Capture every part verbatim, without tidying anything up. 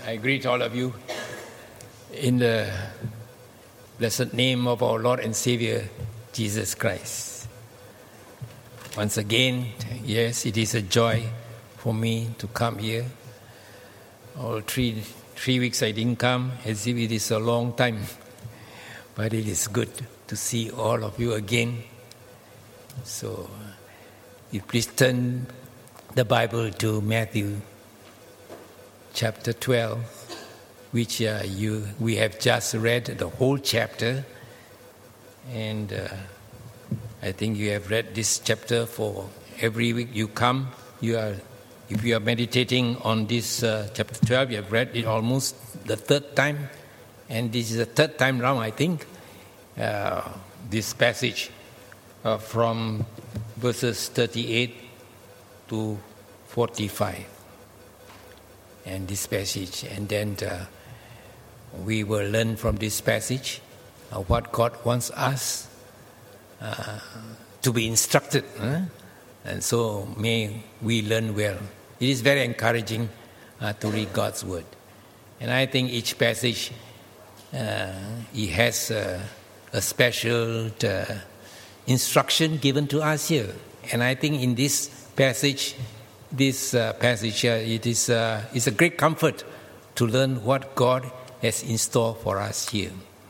I greet all of you in the blessed name of our Lord and Savior, Jesus Christ. Once again, yes, it is a joy for me to come here. All three three weeks I didn't come, as if it is a long time. But it is good to see all of you again. So, you please turn the Bible to Matthew chapter twelve, which uh, you we have just read the whole chapter, and uh, I think you have read this chapter for every week you come. You are, if you are meditating on this uh, chapter twelve, you have read it almost the third time, and this is the third time round, I think. Uh, this passage uh, from verses thirty-eight to forty-five. And this passage, and then uh, we will learn from this passage uh, what God wants us uh, to be instructed, huh? And so may we learn well. It is very encouraging uh, to read God's word, and I think each passage uh, it has uh, a special uh, instruction given to us here, and I think in this passage. This uh, passage here, it is uh, is a great comfort to learn what God has in store for us here.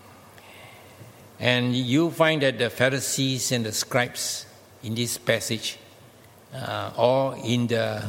And you find that the Pharisees and the scribes in this passage, uh, or in the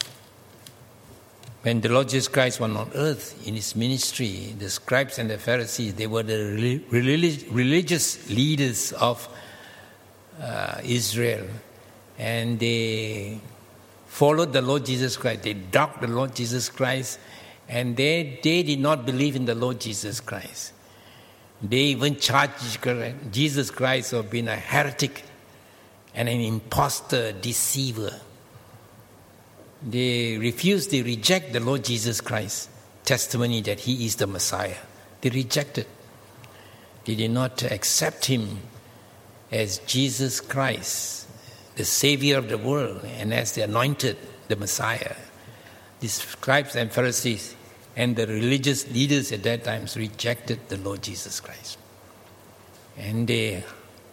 when the Lord Jesus Christ was on earth in his ministry, the scribes and the Pharisees, they were the relig- religious leaders of uh, Israel, and they followed the Lord Jesus Christ. They doubted the Lord Jesus Christ, and they, they did not believe in the Lord Jesus Christ. They even charged Jesus Christ of being a heretic and an impostor, deceiver. They refused, they reject the Lord Jesus Christ's testimony that he is the Messiah. They rejected. They did not accept him as Jesus Christ, the Savior of the world, and as the anointed, the Messiah. The scribes and Pharisees and the religious leaders at that time rejected the Lord Jesus Christ. And they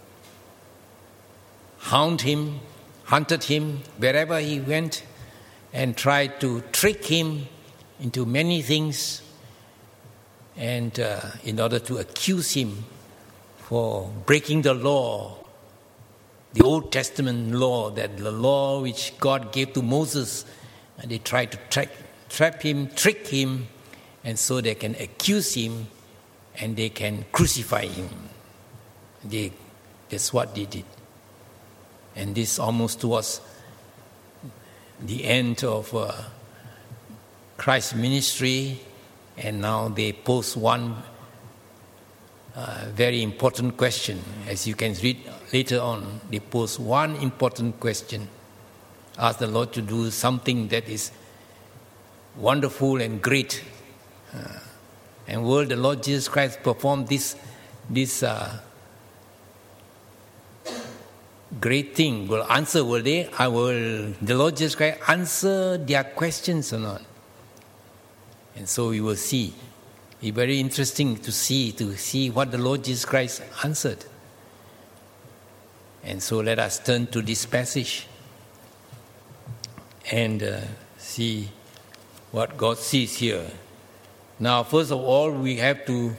hound him, hunted him wherever he went, and tried to trick him into many things, and uh, in order to accuse him for breaking the law, the Old Testament law, that the law which God gave to Moses, and they try to track, trap him, trick him, and so they can accuse him and they can crucify him. They, that's what they did. And this almost was the end of uh, Christ's ministry, and now they pose one Uh, very important question. As you can read later on, they pose one important question. Ask the Lord to do something that is wonderful and great. Uh, and will the Lord Jesus Christ perform this this uh, great thing? Will answer, will they? I will the Lord Jesus Christ answer their questions or not? And so we will see. It's very interesting to see to see what the Lord Jesus Christ answered. And so let us turn to this passage and uh, see what God sees here. Now, first of all, we have to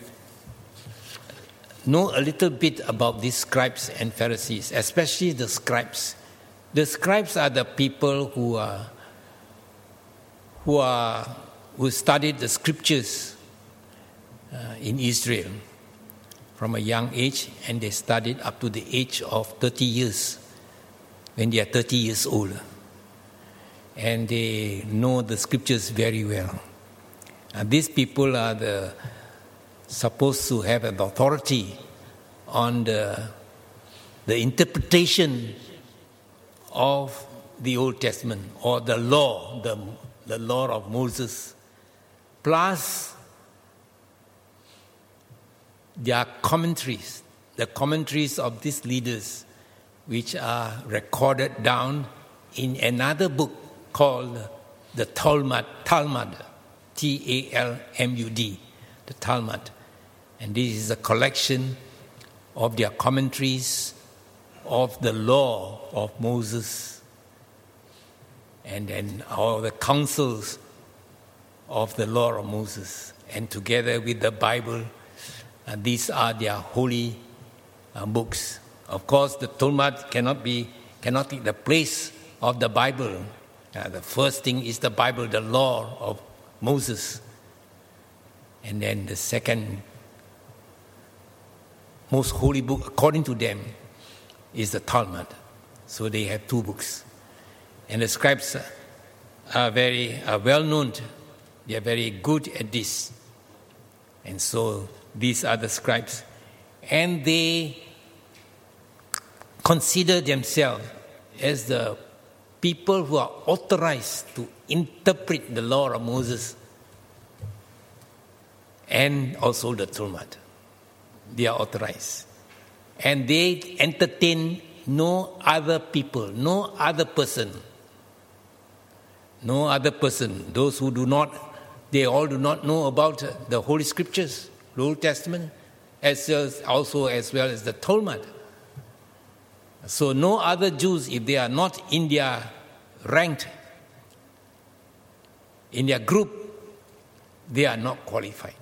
know a little bit about these scribes and Pharisees, especially the scribes. The scribes are the people who are who are who studied the scriptures Uh, in Israel from a young age, and they studied up to the age of thirty years, when they are thirty years old. And they know the scriptures very well. And these people are the supposed to have an authority on the, the interpretation of the Old Testament, or the law, the, the law of Moses, plus their commentaries, the commentaries of these leaders, which are recorded down in another book called the Talmud, Talmud, T A L M U D, the Talmud. And this is a collection of their commentaries of the law of Moses, and then all the counsels of the law of Moses. And together with the Bible, uh, these are their holy uh, books. Of course, the Talmud cannot be cannot take the place of the Bible. Uh, the first thing is the Bible, the law of Moses. And then the second most holy book, according to them, is the Talmud. So they have two books. And the scribes are very are well known. They are very good at this. And so these are the scribes. And they consider themselves as the people who are authorized to interpret the law of Moses and also the Talmud. They are authorized. And they entertain no other people, no other person. No other person. Those who do not, they all do not know about the Holy Scriptures, the Old Testament, as well as also as well as the Talmud. So no other Jews, if they are not in their ranked, in their group, they are not qualified,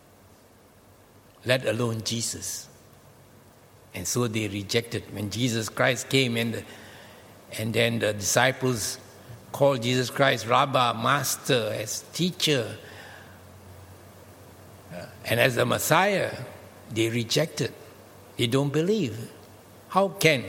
let alone Jesus. And so they rejected. When Jesus Christ came and, the, and then the disciples called Jesus Christ Rabbi, Master, as teacher, uh, and as the Messiah, they rejected. They don't believe. How can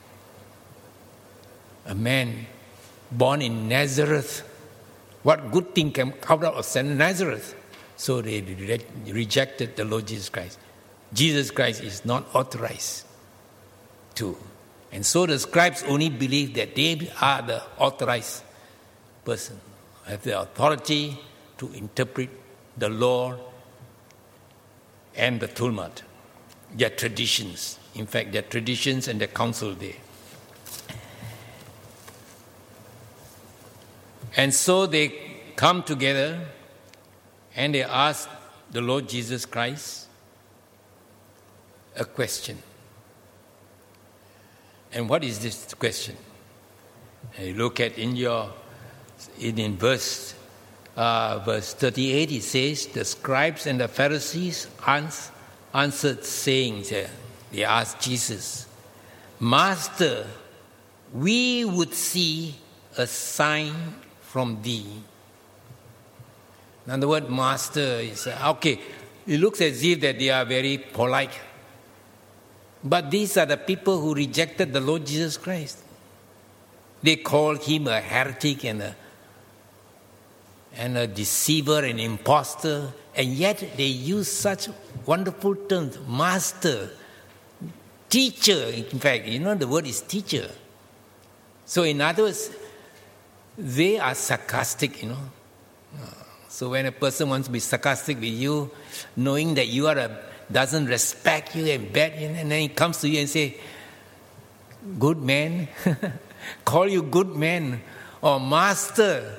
a man born in Nazareth, what good thing can come out of Nazareth? So they re- rejected the Lord Jesus Christ. Jesus Christ is not authorized to. And so the scribes only believe that they are the authorized person, have the authority to interpret the law and the Talmud, their traditions. In fact, their traditions and their counsel there. And so they come together and they ask the Lord Jesus Christ a question. And what is this question? And you look at in your in, in verse uh, verse thirty-eight, it says, the scribes and the Pharisees ans- answered, saying, they asked Jesus, Master, we would see a sign from thee. Now the word master is, okay, it looks as if that they are very polite. But these are the people who rejected the Lord Jesus Christ. They called him a heretic and a, and a deceiver, an impostor, and yet they use such wonderful terms, master, teacher. In fact, you know the word is teacher. So in other words, they are sarcastic, you know. So when a person wants to be sarcastic with you, knowing that you are a doesn't respect you and bad, and then he comes to you and say, good man, call you good man or master,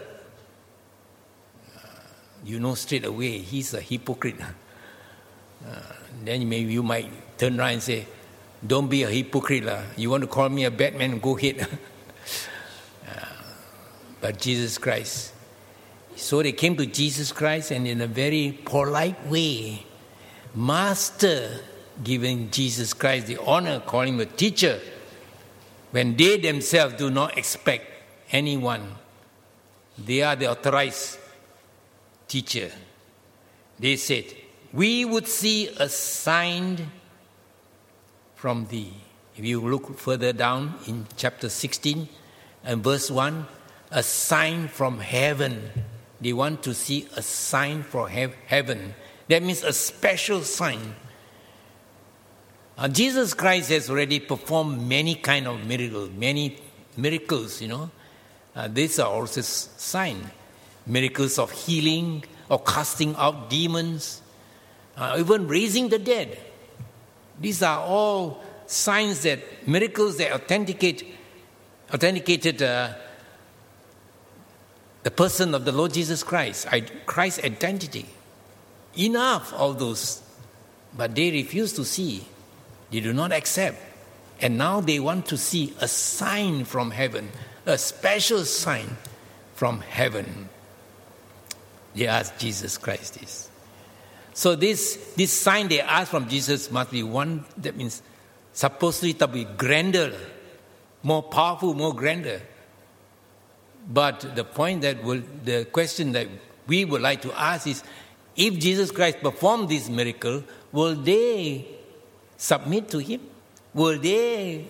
you know straight away he's a hypocrite. Uh, then maybe you might turn around and say, don't be a hypocrite. Uh. You want to call me a bad man, go ahead. uh, but Jesus Christ. So they came to Jesus Christ and in a very polite way, Master, giving Jesus Christ the honor, calling him a teacher, when they themselves do not expect anyone. They are the authorized teacher. They said, we would see a sign from thee. If you look further down in chapter sixteen and verse one, a sign from heaven. They want to see a sign from he- heaven. That means a special sign. Uh, Jesus Christ has already performed many kind of miracles, many miracles, you know. Uh, these are also signs. Miracles of healing, of casting out demons, uh, even raising the dead. These are all signs that, miracles that authenticate, authenticated uh, the person of the Lord Jesus Christ, Christ's identity. Enough of those. But they refuse to see. They do not accept. And now they want to see a sign from heaven, a special sign from heaven. They ask Jesus Christ this. So this, this sign they ask from Jesus must be one that means supposedly to be grander, more powerful, more grander. But the point that will, the question that we would like to ask is, if Jesus Christ performed this miracle, will they submit to him? Will they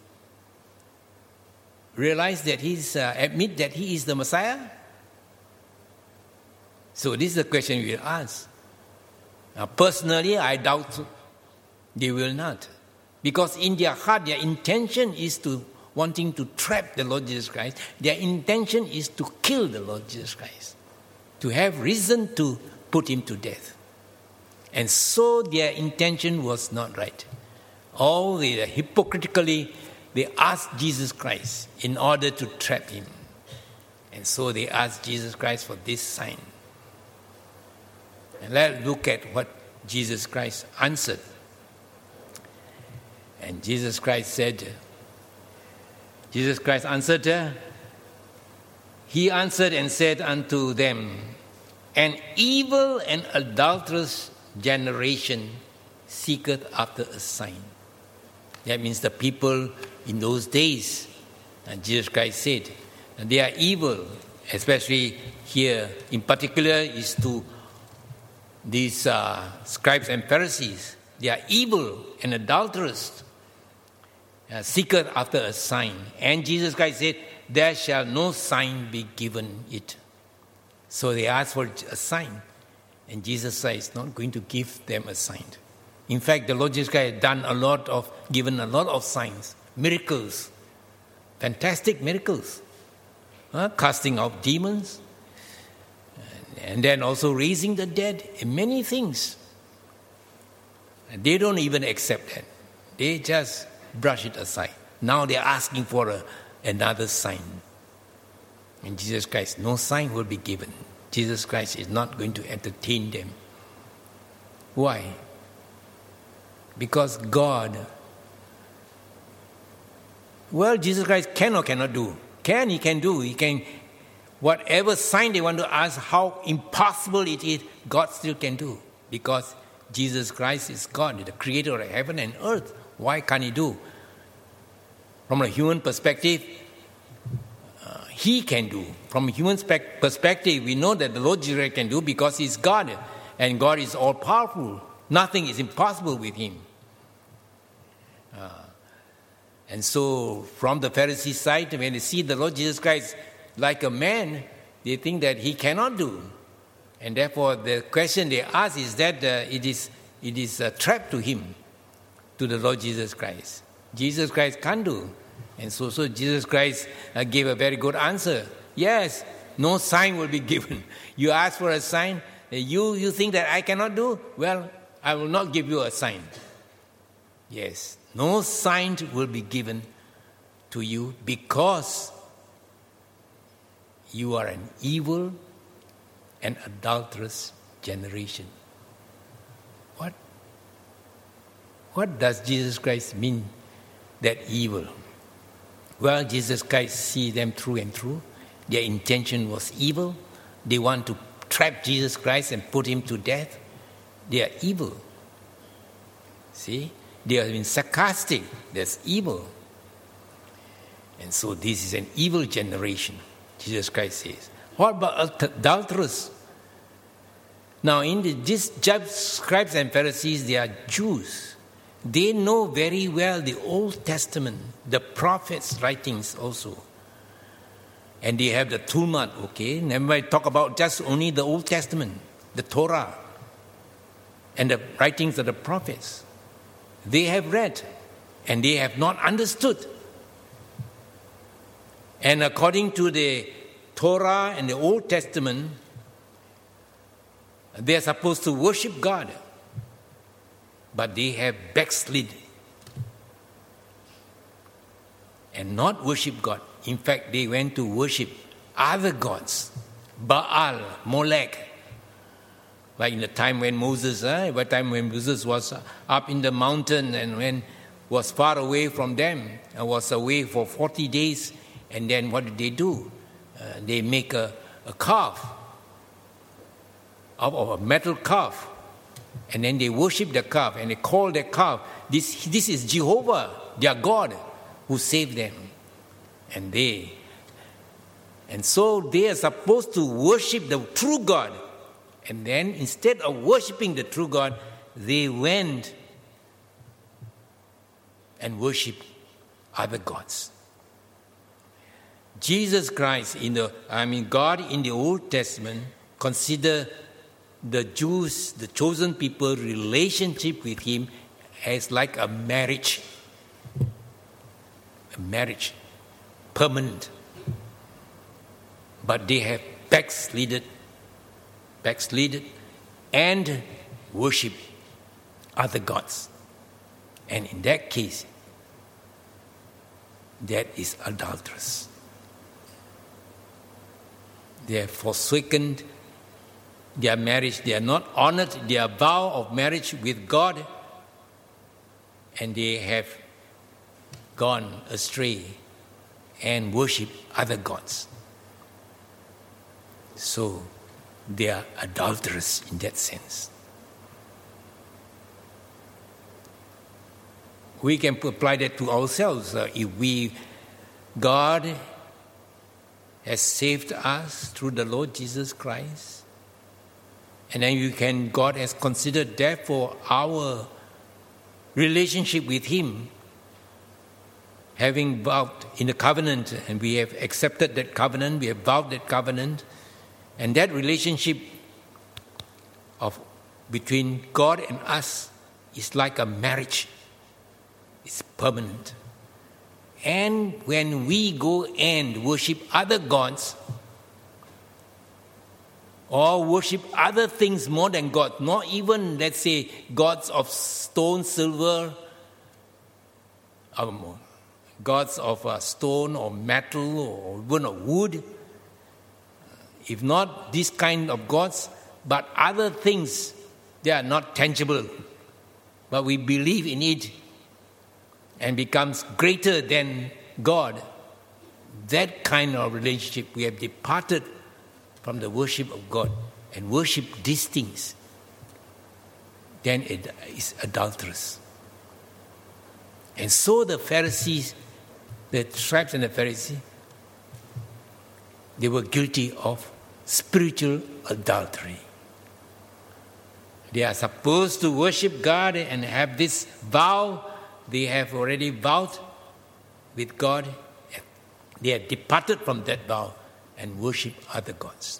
realize that he's, uh, admit that he is the Messiah? So this is the question we will ask. Now, personally, I doubt they will not. Because in their heart, their intention is to wanting to trap the Lord Jesus Christ. Their intention is to kill the Lord Jesus Christ, to have reason to put him to death. And so their intention was not right. All they hypocritically, they asked Jesus Christ in order to trap him. And so they asked Jesus Christ for this sign. And let's look at what Jesus Christ answered. And Jesus Christ said, Jesus Christ answered her. He answered and said unto them, an evil and adulterous generation seeketh after a sign. That means the people in those days, and Jesus Christ said, and they are evil, especially here in particular is to these uh, scribes and Pharisees. They are evil and adulterous, uh, seeketh after a sign. And Jesus Christ said, there shall no sign be given it. So they asked for a sign. And Jesus said, is not going to give them a sign. In fact, the Lord Jesus Christ had done a lot of, given a lot of signs, miracles, fantastic miracles, uh, casting out demons, and then also raising the dead, and many things. And they don't even accept that. They just brush it aside. Now they're asking for a, another sign. And Jesus Christ, no sign will be given. Jesus Christ is not going to entertain them. Why? Because God, well, Jesus Christ can or cannot do. Can, he can do. He can, whatever sign they want to ask, how impossible it is, God still can do. Because Jesus Christ is God, the creator of heaven and earth. Why can't he do? From a human perspective, uh, he can do. From a human spec- perspective, we know that the Lord Jesus Christ can do because he's God. And God is all-powerful. Nothing is impossible with him. Uh, and so, from the Pharisee side, when they see the Lord Jesus Christ like a man, they think that he cannot do. And therefore, the question they ask is that uh, it is it is a trap to him, to the Lord Jesus Christ. Jesus Christ can't do. And so, so Jesus Christ uh, gave a very good answer. Yes, no sign will be given. You ask for a sign, you, you think that I cannot do? Well, I will not give you a sign. Yes, no sign will be given to you because you are an evil and adulterous generation. What? What does Jesus Christ mean that evil? Well, Jesus Christ see them through and through. Their intention was evil. They want to trap Jesus Christ and put him to death. They are evil. See? They have been sarcastic. That's evil. And so this is an evil generation, Jesus Christ says. What about adulterers? Now, in the, these scribes and Pharisees, they are Jews. They know very well the Old Testament, the prophets' writings also. And they have the Talmud, okay? Never mind talk about just only the Old Testament, the Torah, and the writings of the prophets. They have read, and they have not understood. And according to the Torah and the Old Testament, they are supposed to worship God, but they have backslid and not worship God. In fact, they went to worship other gods. Baal, Molech. Like in the time when Moses, eh, by the time when Moses was up in the mountain and when was far away from them, and was away for forty days, and then what did they do? Uh, they make a, a calf, of, of a metal calf, and then they worship the calf, and they call the calf, this, this is Jehovah, their God, who saved them. And they, and so they are supposed to worship the true God. And then instead of worshiping the true God, they went and worshiped other gods. Jesus Christ, in the, I mean God in the Old Testament, consider the Jews, the chosen people, relationship with Him as like a marriage. A marriage, permanent. But they have backslided, backslided and worship other gods. And in that case, that is adulterous. They have forsaken their marriage. They are not honored their vow of marriage with God, and they have gone astray and worship other gods. So they are adulterous in that sense. We can apply that to ourselves. Uh, if we, God has saved us through the Lord Jesus Christ, and then you can, God has considered therefore our relationship with Him, having vowed in the covenant, and we have accepted that covenant, we have vowed that covenant, and that relationship of between God and us is like a marriage. It's permanent. And when we go and worship other gods, or worship other things more than God, not even, let's say, gods of stone, silver, um, gods of uh, stone or metal or even of wood, if not this kind of gods, but other things, they are not tangible, but we believe in it and becomes greater than God, that kind of relationship, we have departed from the worship of God and worship these things, then it is adulterous. And so the Pharisees, the scribes and the Pharisees, they were guilty of spiritual adultery. They are supposed to worship God and have this vow. They have already vowed with God. They have departed from that vow and worship other gods.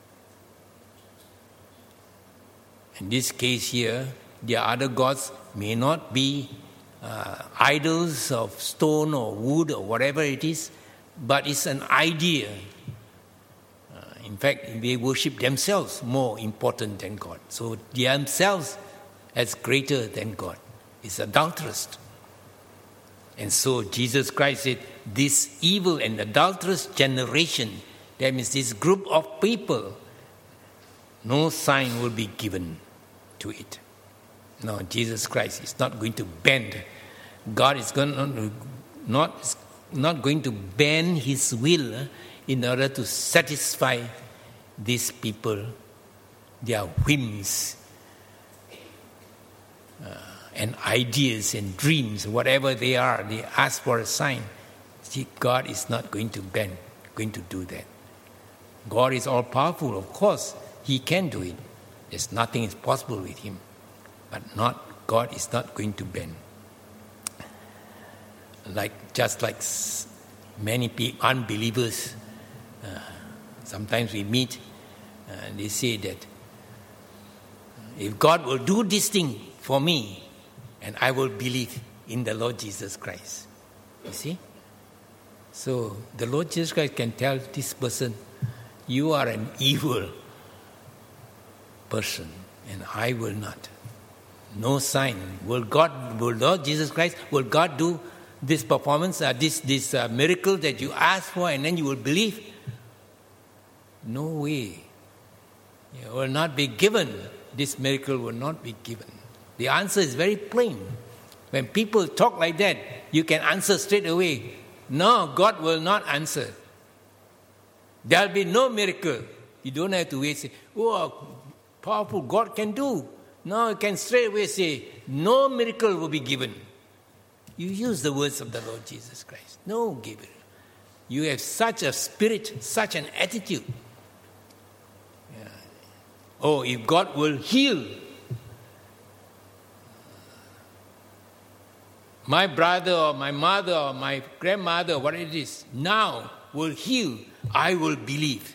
In this case here, the other gods may not be uh, idols of stone or wood or whatever it is, but it's an idea. Uh, in fact, they worship themselves more important than God. So themselves as greater than God. It's adulterous. And so Jesus Christ said, this evil and adulterous generation, that means this group of people, no sign will be given to it. No, Jesus Christ is not going to bend. God is going to, not, not going to bend His will in order to satisfy these people, their whims uh, and ideas and dreams, whatever they are. They ask for a sign. See, God is not going to bend, going to do that. God is all-powerful, of course. He can do it. There's nothing is possible with Him. But not God is not going to bend. Like just like many people, unbelievers, uh, sometimes we meet uh, and they say that if God will do this thing for me, and I will believe in the Lord Jesus Christ. You see? So the Lord Jesus Christ can tell this person, you are an evil person, and I will not. No sign. Will God, will Lord Jesus Christ, will God do this performance, uh, this this uh, miracle that you ask for, and then you will believe? No way. It will not be given. This miracle will not be given. The answer is very plain. When people talk like that, you can answer straight away. No, God will not answer. There will be no miracle. You don't have to wait and say, oh, powerful God can do. No, you can straight away say, no miracle will be given. You use the words of the Lord Jesus Christ. No giver. You have such a spirit, such an attitude. Yeah. Oh, if God will heal my brother or my mother or my grandmother, what it is, now will heal, I will believe.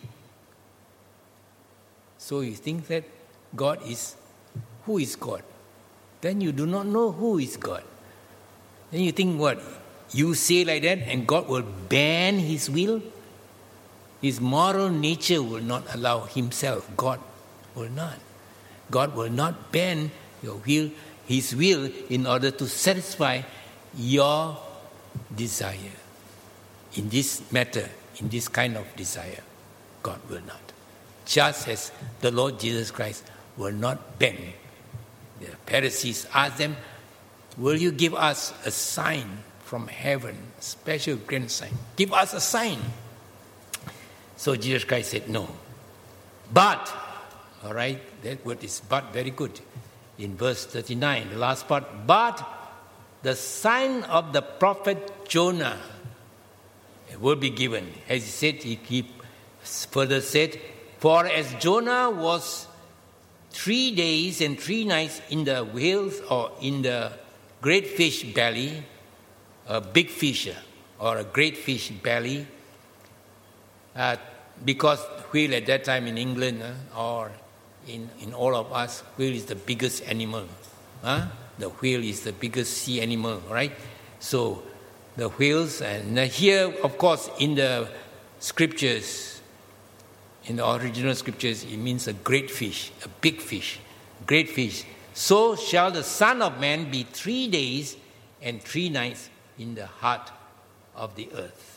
So you think that God is, who is God? Then you do not know who is God. Then you think what? You say like that and God will ban his will? His moral nature will not allow himself. God will not. God will not ban your will, his will in order to satisfy your desire. In this matter, in this kind of desire, God will not. Just as the Lord Jesus Christ will not ban. The Pharisees asked them, will you give us a sign from heaven, a special grand sign? Give us a sign. So Jesus Christ said, no. But, all right, that word is but, very good. In verse thirty-nine, the last part, but the sign of the prophet Jonah will be given. As he said, he, he further said, for as Jonah was three days and three nights in the whales or in the great fish belly, a big fish or a great fish belly, uh, because whale at that time in England uh, or in, in all of us, whale is the biggest animal. Huh? The whale is the biggest sea animal, right? So the whales, and here, of course, in the scriptures, in the original scriptures, it means a great fish, a big fish, great fish. So shall the Son of Man be three days and three nights in the heart of the earth.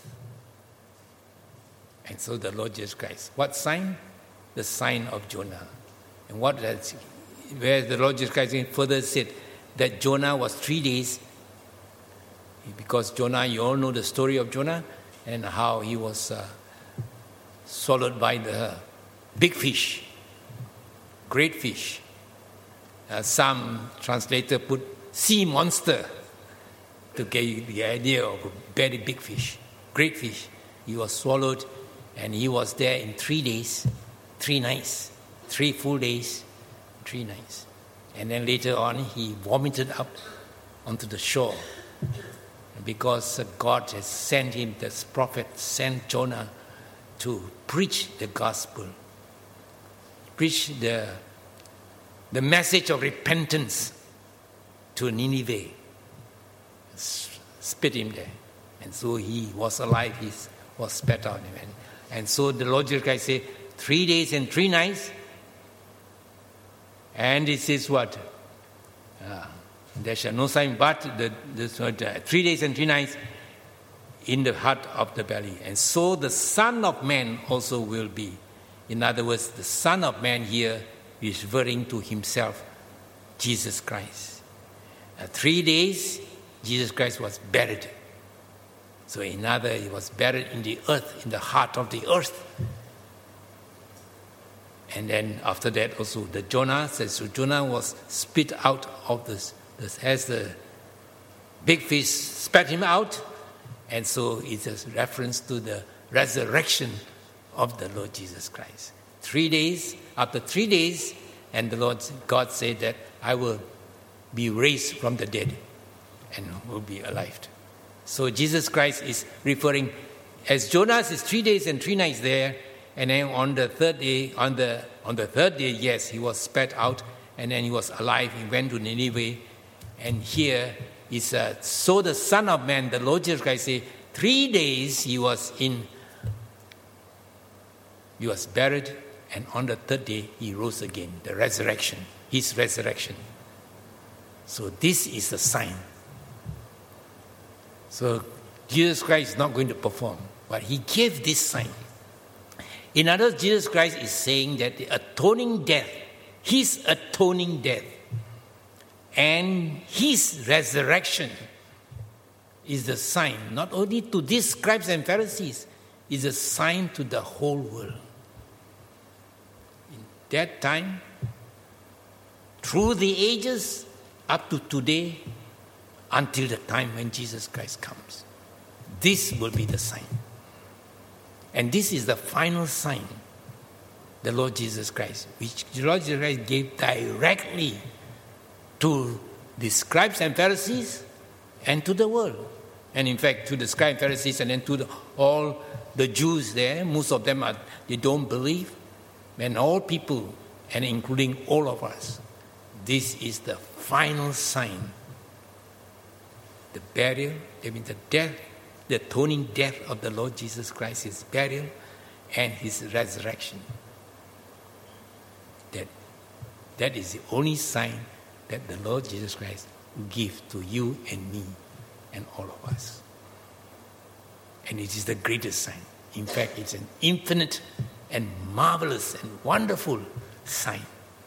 And so the Lord Jesus Christ. What sign? The sign of Jonah. And what does, where the Lord Jesus Christ further said that Jonah was three days, because Jonah, you all know the story of Jonah and how he was uh, swallowed by the big fish, great fish. Uh, some translator put sea monster to get the idea of a very big fish, great fish. He was swallowed and he was there in three days, three nights, three full days, three nights. And then later on he vomited up onto the shore because God has sent him, this prophet sent Jonah to preach the gospel, preach the, the message of repentance to Nineveh. Spit him there. And so he was alive, he was spat out. And, and so the Lord Jesus Christ said, three days and three nights. And it says what? Uh, there shall no sign but the, the, uh, three days and three nights in the heart of the belly. And so the Son of Man also will be. In other words, the Son of Man here is referring to himself, Jesus Christ. Uh, three days, Jesus Christ was buried. So in other, he was buried in the earth, in the heart of the earth. And then after that also, the Jonah says, so Jonah was spit out of this, this as the big fish spat him out. And so it's a reference to the resurrection of the Lord Jesus Christ. Three days, after three days, and the Lord God said that I will be raised from the dead and will be alive. So Jesus Christ is referring, as Jonas is three days and three nights there, and then on the third day, on the on the third day, yes, he was spat out, and then he was alive. He went to Nineveh, and here is uh, so the Son of Man, the Lord Jesus Christ, say three days he was in, he was buried, and on the third day he rose again. The resurrection, his resurrection. So this is the sign. So Jesus Christ is not going to perform, but he gave this sign. In other words, Jesus Christ is saying that the atoning death, his atoning death, and his resurrection is the sign, not only to these scribes and Pharisees, is a sign to the whole world. In that time, through the ages, up to today, until the time when Jesus Christ comes. This will be the sign. And this is the final sign, the Lord Jesus Christ, which the Lord Jesus Christ gave directly to the scribes and Pharisees and to the world. And in fact, to the scribes and Pharisees and then to the, all the Jews there, most of them, are, they don't believe. And all people, and including all of us, this is the final sign. The burial, I mean the death, the atoning death of the Lord Jesus Christ, his burial and his resurrection. That, that is the only sign that the Lord Jesus Christ gives to you and me and all of us. And it is the greatest sign. In fact, it's an infinite and marvelous and wonderful sign.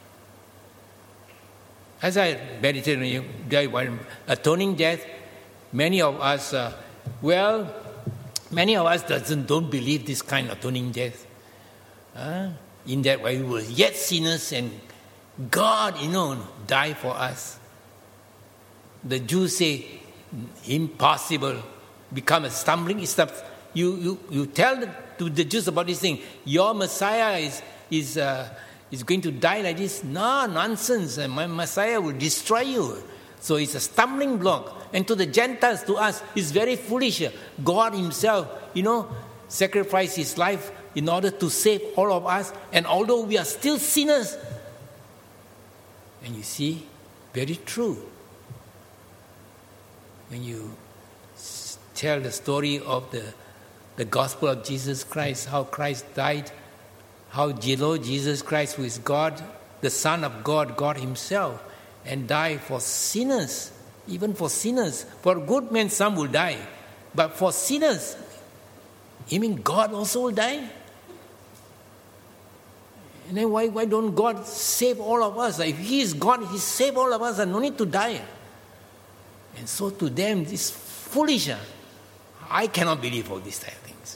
As I meditated on atoning death, many of us, uh, well, many of us doesn't, don't believe this kind of atoning death. Uh, in that way, we were yet sinners and God, you know, died for us. The Jews say, impossible, become a stumbling stone. You, you, you tell the, to the Jews about this thing, your Messiah is, is, uh, is going to die like this. No, nonsense. My Messiah will destroy you. So it's a stumbling block. And to the Gentiles, to us, it's very foolish. God himself, you know, sacrificed his life in order to save all of us. And although we are still sinners, and you see, very true. When you tell the story of the, the gospel of Jesus Christ, how Christ died, how Lord Jesus Christ, who is God, the Son of God, God himself, and died for sinners, even for sinners. For good men, some will die. But for sinners, you mean God also will die? And then why, why don't God save all of us? If he is God, he saved all of us and no need to die. And so to them, this foolish. I cannot believe all these type of things.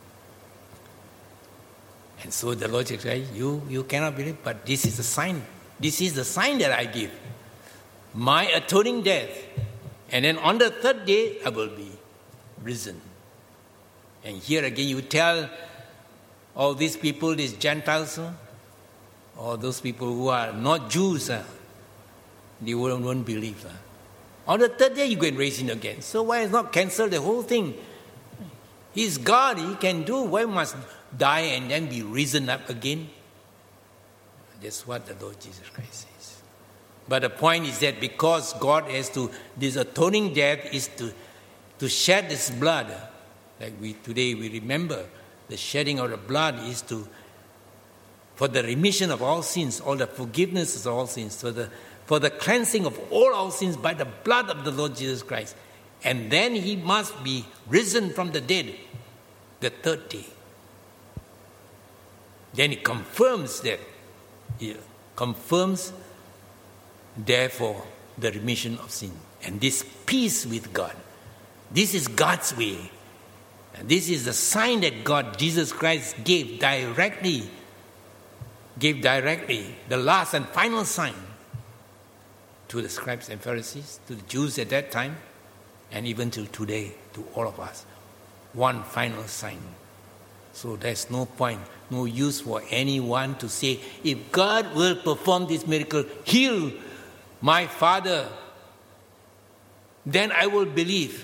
And so the Lord said, you, you cannot believe, but this is the sign. This is the sign that I give. My atoning death. And then on the third day, I will be risen. And here again, you tell all these people, these Gentiles, or those people who are not Jews, they won't, won't believe. On the third day, you go and raise him again. So why not cancel the whole thing? He's God, he can do. Why must die and then be risen up again? That's what the Lord Jesus Christ says. But the point is that because God has to, this atoning death is to, to shed his blood. Like we today we remember, the shedding of the blood is to, for the remission of all sins, all the forgiveness of all sins, for the, for the cleansing of all our sins by the blood of the Lord Jesus Christ. And then he must be risen from the dead the third day. Then he confirms that. He confirms, therefore, the remission of sin. And this peace with God. This is God's way. And this is the sign that God, Jesus Christ, gave directly, gave directly, the last and final sign to the scribes and Pharisees, to the Jews at that time, and even till today, to all of us. One final sign. So there's no point, no use for anyone to say, if God will perform this miracle, heal my father, then I will believe.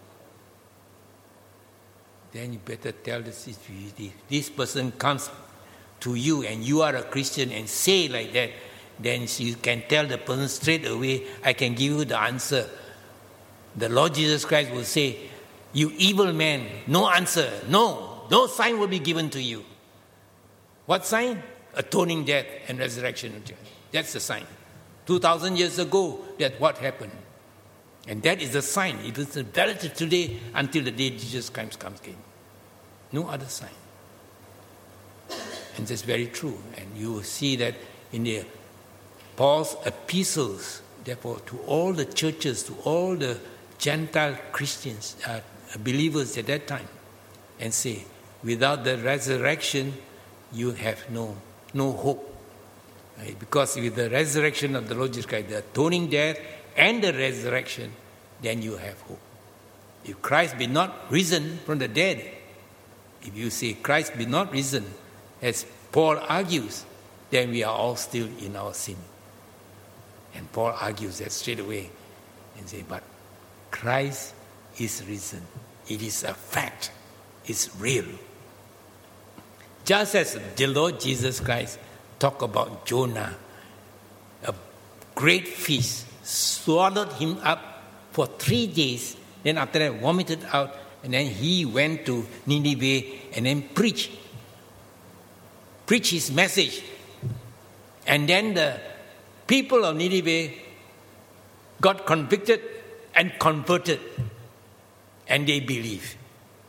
Then you better tell this, if this person comes to you and you are a Christian and say like that, then you can tell the person straight away, I can give you the answer. The Lord Jesus Christ will say, you evil man, no answer, no, no sign will be given to you. What sign? Atoning death and resurrection. That's the sign. Two thousand years ago, that's what happened. And that is the sign. It is valid today until the day Jesus Christ comes again. No other sign. and that's very true. And you will see that in the Paul's epistles, therefore, to all the churches, to all the Gentile Christians, uh, believers at that time, and say, without the resurrection, you have no no hope. Right? Because with the resurrection of the Lord Jesus Christ, the atoning death and the resurrection, then you have hope. If Christ be not risen from the dead, if you say Christ be not risen, as Paul argues, then we are all still in our sin. And Paul argues that straight away and say, but Christ is risen. It is a fact. It's real. Just as the Lord Jesus Christ talked about Jonah, a great fish swallowed him up for three days, then after that vomited out, and then he went to Nineveh and then preached. Preached his message. And then the people of Nineveh got convicted and converted, and they believed.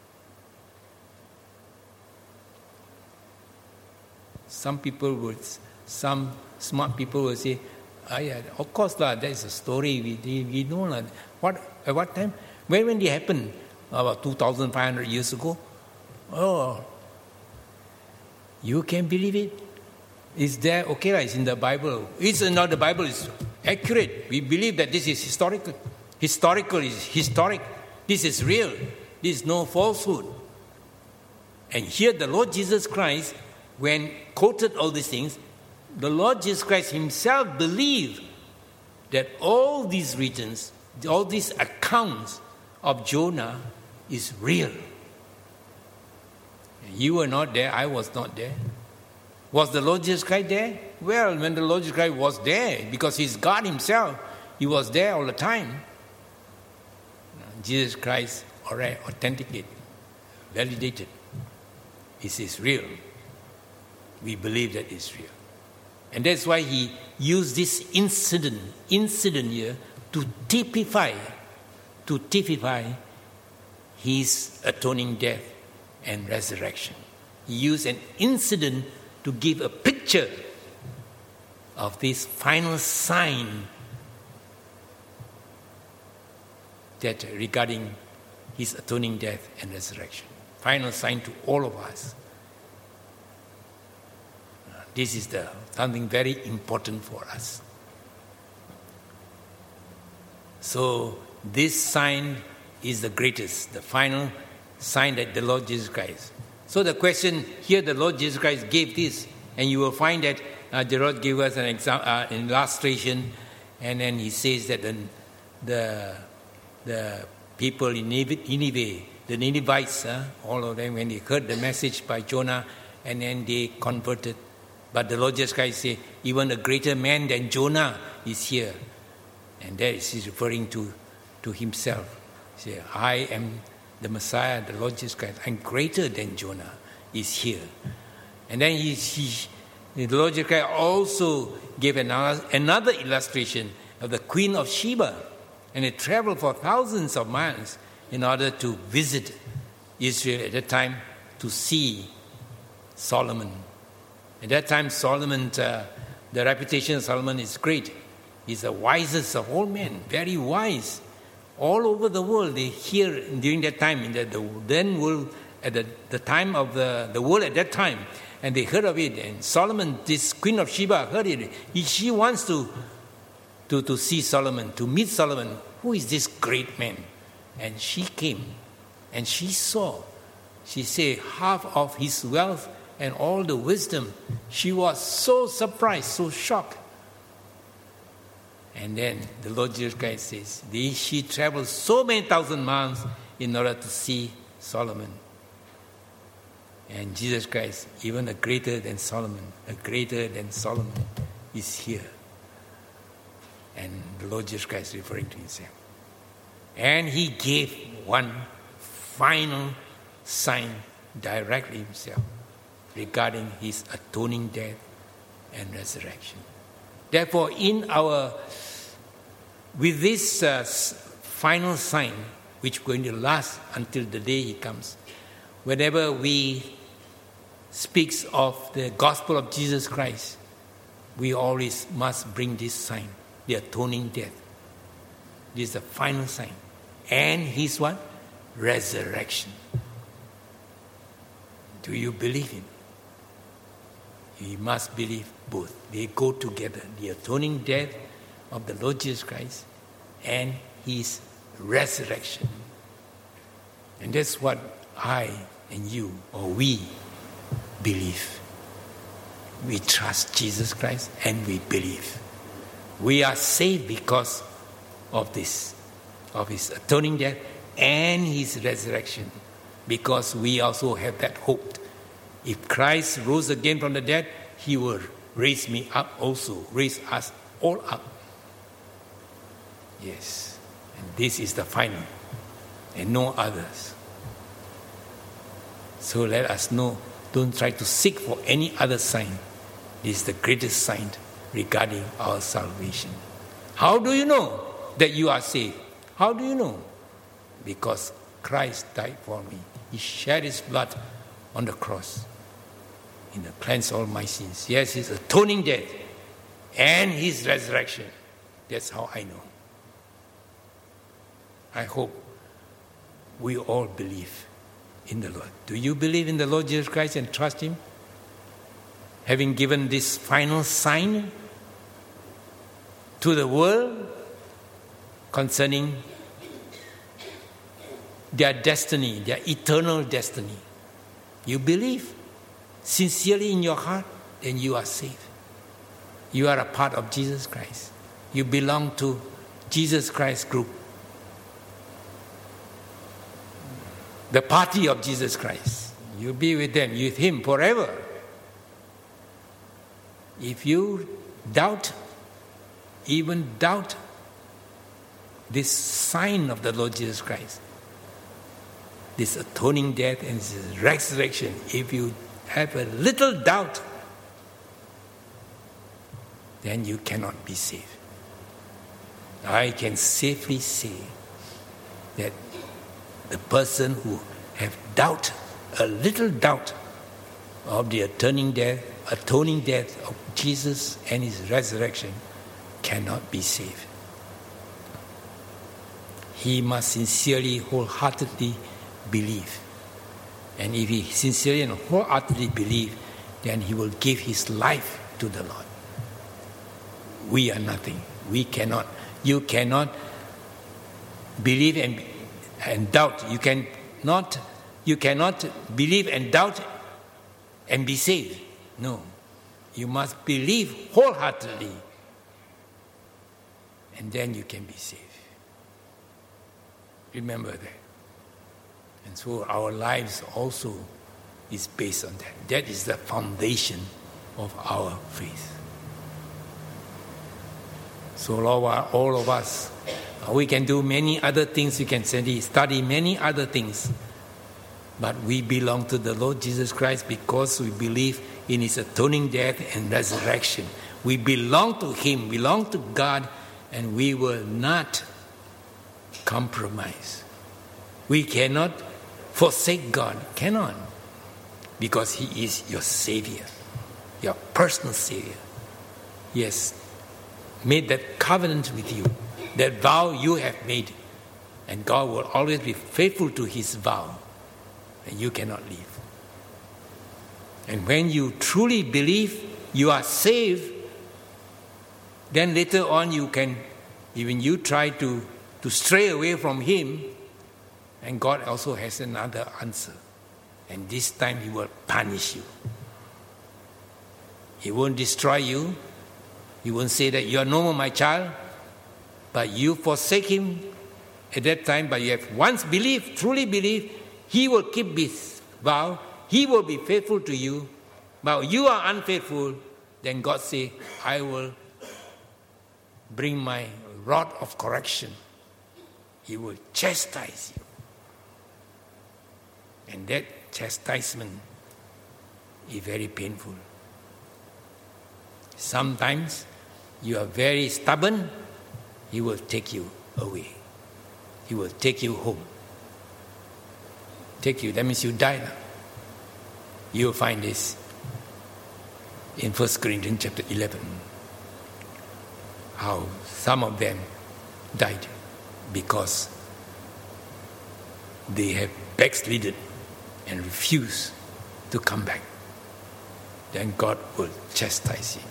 Some people would, some smart people will say, oh yeah, of course lah, that is a story, we, we know lah. What, at what time? When, when it happened? About two thousand five hundred years ago? Oh, you can believe it? Is there, okay lah, it's in the Bible. It's not, the Bible is accurate. We believe that this is historical. Historical is historic. This is real. This is no falsehood. And here the Lord Jesus Christ, when quoted all these things, the Lord Jesus Christ himself believed that all these regions, all these accounts of Jonah is real. You were not there, I was not there. Was the Lord Jesus Christ there? Well, when the Lord Jesus Christ was there, because he's God himself, he was there all the time. Jesus Christ already authenticated, validated. It is real. We believe that it's real. And that's why he used this incident, incident here to typify, to typify his atoning death and resurrection. He used an incident to give a picture of this final sign that regarding his atoning death and resurrection. Final sign to all of us. This is the something very important for us. So this sign is the greatest, the final sign that the Lord Jesus Christ. So the question here, the Lord Jesus Christ gave this, and you will find that uh, the Lord gave us an exam, uh, an illustration, and then he says that the the, the people in Nineveh, the Ninevites, uh, all of them, when they heard the message by Jonah, and then they converted. But the Lord Jesus Christ said, even a greater man than Jonah is here. And that is he's referring to, to himself. He said, I am the Messiah, the Lord Jesus Christ. I'm greater than Jonah is here. And then he, he, the Lord Jesus Christ also gave another, another illustration of the Queen of Sheba. And they traveled for thousands of miles in order to visit Israel at that time to see Solomon. At that time, Solomon, uh, the reputation of Solomon is great. He's the wisest of all men, very wise. All over the world, they hear during that time, in the, the then world, at the, the time of the, the world at that time, and they heard of it. And Solomon, this Queen of Sheba, heard it. He, she wants to, to, to see Solomon, to meet Solomon. Who is this great man? And she came, and she saw. She said, half of his wealth and all the wisdom. She was so surprised, so shocked. And then the Lord Jesus Christ says, she traveled so many thousand miles in order to see Solomon. And Jesus Christ, even a greater than Solomon, a greater than Solomon is here. And the Lord Jesus Christ is referring to himself. And he gave one final sign directly himself regarding his atoning death and resurrection. Therefore, in our, with this uh, final sign, which is going to last until the day he comes, whenever we speaks of the gospel of Jesus Christ, we always must bring this sign, the atoning death. This is the final sign. And his what? Resurrection. Do you believe him? You must believe both. They go together. The atoning death of the Lord Jesus Christ and his resurrection. And that's what I and you, or we, believe. We trust Jesus Christ and we believe. We are saved because of this, of his atoning death and his resurrection, because we also have that hope. If Christ rose again from the dead, he will raise me up also, raise us all up. Yes, and this is the final, and no others. So let us know, don't try to seek for any other sign. This is the greatest sign regarding our salvation. How do you know that you are saved? How do you know? Because Christ died for me. He shed his blood on the cross in the cleanse all my sins. Yes, his atoning death and his resurrection. That's how I know. I hope we all believe in the Lord. Do you believe in the Lord Jesus Christ and trust him? Having given this final sign to the world concerning their destiny, their eternal destiny. You believe sincerely in your heart, then you are saved. You are a part of Jesus Christ. You belong to Jesus Christ group. The party of Jesus Christ. You be with them, you with him forever. If you doubt, even doubt this sign of the Lord Jesus Christ, this atoning death and his resurrection, if you have a little doubt, then you cannot be saved. I can safely say that the person who have doubt, a little doubt of the atoning death, atoning death of Jesus and his resurrection, cannot be saved. He must sincerely, wholeheartedly believe. And if he sincerely and wholeheartedly believe, then he will give his life to the Lord. We are nothing. We cannot. You cannot believe and, and doubt. You cannot, you cannot believe and doubt and be saved. No. You must believe wholeheartedly, and then you can be saved. Remember that. And so our lives also is based on that. That is the foundation of our faith. So all of us, we can do many other things. We can study, study many other things. But we belong to the Lord Jesus Christ because we believe in his atoning death and resurrection. We belong to him, belong to God, and we will not compromise. We cannot forsake God, cannot, because he is your Savior, your personal Savior. He has made that covenant with you, that vow you have made, and God will always be faithful to his vow, and you cannot leave. And when you truly believe you are saved, then later on you can, even you try to, to stray away from him, and God also has another answer. And this time he will punish you. He won't destroy you. He won't say that you are no more my child, but you forsake him at that time, but you have once believed, truly believed, he will keep his vow, he will be faithful to you, but you are unfaithful, then God say, I will bring my rod of correction. He will chastise you. And that chastisement is very painful. Sometimes you are very stubborn, he will take you away. He will take you home. Take you, that means you die now. You'll find this in First Corinthians chapter eleven. How some of them died because they have backslidden and refused to come back. Then God will chastise him.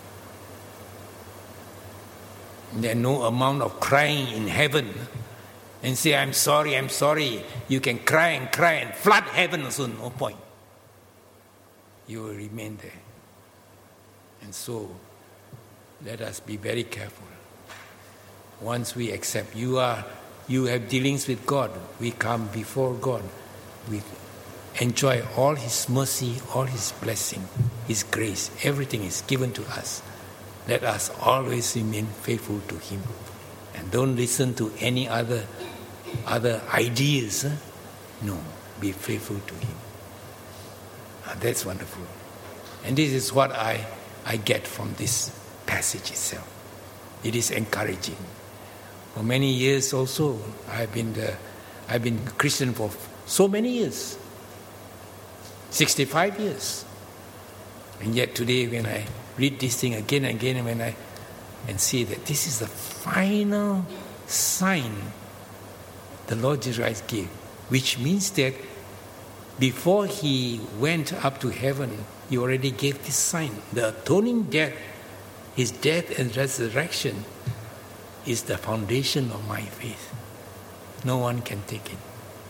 There's no amount of crying in heaven and say, I'm sorry, I'm sorry. You can cry and cry and flood heaven also, no point. You will remain there. And so, let us be very careful. Once we accept, you are, you have dealings with God. We come before God. We enjoy all His mercy, all His blessing, His grace. Everything is given to us. Let us always remain faithful to Him. And don't listen to any other other ideas. Huh? No, be faithful to Him. Now, that's wonderful. And this is what I, I get from this passage itself. It is encouraging. For many years also, I've been the, I've been Christian for so many years. sixty-five years. And yet today when I read this thing again and again, and when I and see that this is the final sign the Lord Jesus Christ gave, which means that before He went up to heaven, He already gave this sign. The atoning death, His death and resurrection, is the foundation of my faith. No one can take it.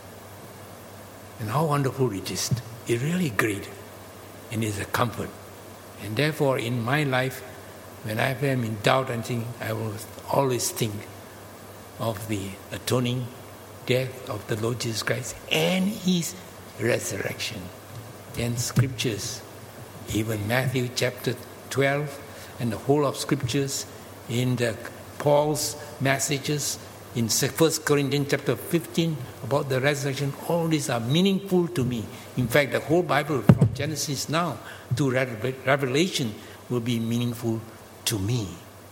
And how wonderful it is. It's really great. And it's a comfort. And therefore, in my life, when I am in doubt and think, I will always think of the atoning death of the Lord Jesus Christ and His resurrection. And scriptures, even Matthew chapter twelve and the whole of scriptures, in the Paul's messages, in First Corinthians chapter fifteen about the resurrection, all these are meaningful to me. In fact, the whole Bible from Genesis now to Revelation will be meaningful to me.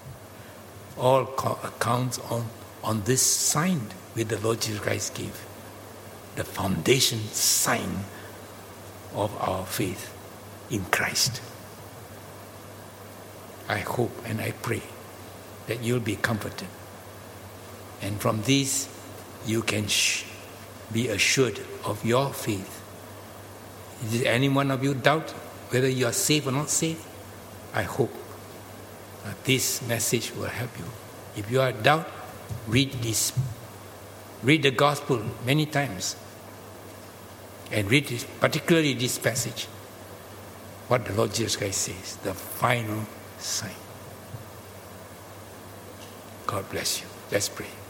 All accounts on, on this sign which the Lord Jesus Christ gave. The foundation sign of our faith in Christ. I hope and I pray that you'll be comforted. And from this, you can sh- be assured of your faith. Is any one of you doubt whether you are saved or not saved? I hope that this message will help you. If you are in doubt, read this. Read the gospel many times. And read this, particularly this passage. What the Lord Jesus Christ says, the final sign. God bless you. Let's pray.